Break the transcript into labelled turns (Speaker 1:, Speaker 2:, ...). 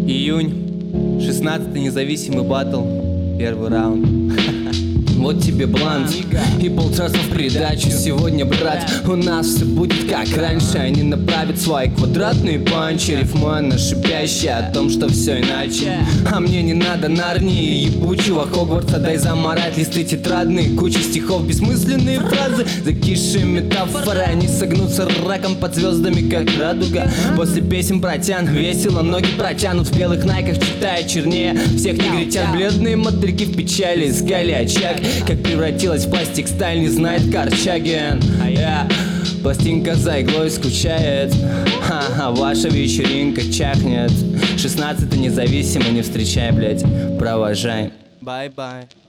Speaker 1: Июнь, 16-й независимый баттл, первый раунд. Вот тебе блант и полчаса в придачу. Сегодня, брат, у нас все будет как раньше. Они направят свои квадратные панчи, рифмуя на шипящие о том, что все иначе. А мне не надо Нарнии ебучего Хогвартса, дай заморать листы тетрадные, куча стихов, бессмысленные фразы, закисшие метафоры. Они согнутся раком под звездами, как радуга. После песен протян весело, ноги протянут в белых найках, читая чернее всех негритян. Бледные мотыльки в печали искали очаг. Как превратилась в пластик сталь, не знает Корчагин. Пластинка за иглой скучает, а ваша вечеринка чахнет. 16-й независимо, не встречай, блять, провожай. Бай-бай.